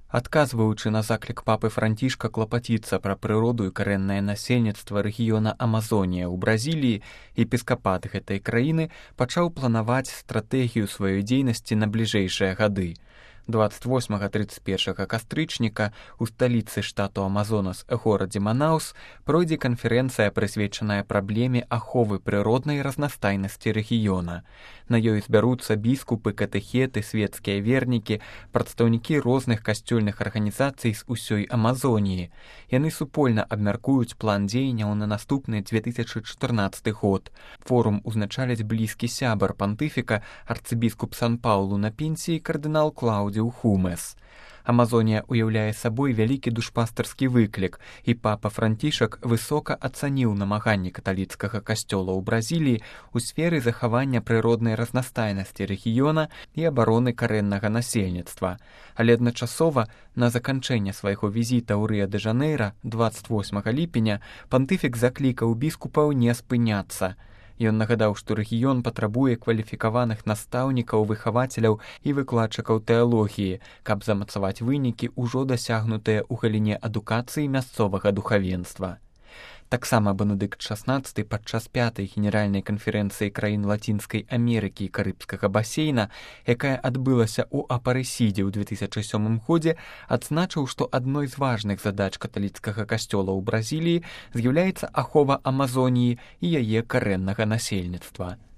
Адказваючы на заклік папы Францішка клапаціцца пра прыроду і карэннае насельніцтва рэгіёна Амазонія ў Бразіліі, епіскапат гэтай краіны пачаў планаваць стратэгію сваёй дзейнасці на бліжэйшыя гады. 28-31 кастрычніка ў сталіцы штату Амазонас, горадзе Манаус, пройдзе канферэнцыя, прысвечаная праблеме аховы прыроднай разнастайнасці рэгіёна. На ёй збяруцца біскупы, катэхеты, свецкія вернікі, прадстаўнікі розных касцёльных арганізацый з усёй Амазоніі. Яны супольна абмяркуюць план дзеянняў на наступны 2014 год. Форум узначаліць блізкі сябар пантыфіка, арцыбіскуп Сан-Паулу на пенсіі кардынал Клаўдзіў Хумес. Амазонія уяўляе сабой вялікі душпастарскі выклік, і папа Францішак высока ацаніў намаганні каталіцкага касцёла ў Бразіліі ў сферы захавання прыроднай разнастайнасці рэгіёна і абароны карэннага насельніцтва. Але адначасова на заканчэнне свайго візіта ў Рыа-дэ-Жанэйра 28 ліпеня пантыфік заклікаў біскупаў не спыняцца. Ён нагадаў, што рэгіён патрабуе кваліфікаваных настаўнікаў, выхавацеляў і выкладчыкаў тэалогіі, каб замацаваць вынікі, ўжо дасягнутыя ў галіне адукацыі мясцовага духавенства. Таксама Бенедыкт XVI падчас 5-й генеральнай канферэнцыі краін Лацінскай Амерыкі і Карыбскага басейна, якая адбылася ў Апарэсідзе ў 2007 годзе, адзначыў, што адной з важных задач каталіцкага касцёла ў Бразіліі з'яўляецца ахова Амазоніі і яе карэннага насельніцтва.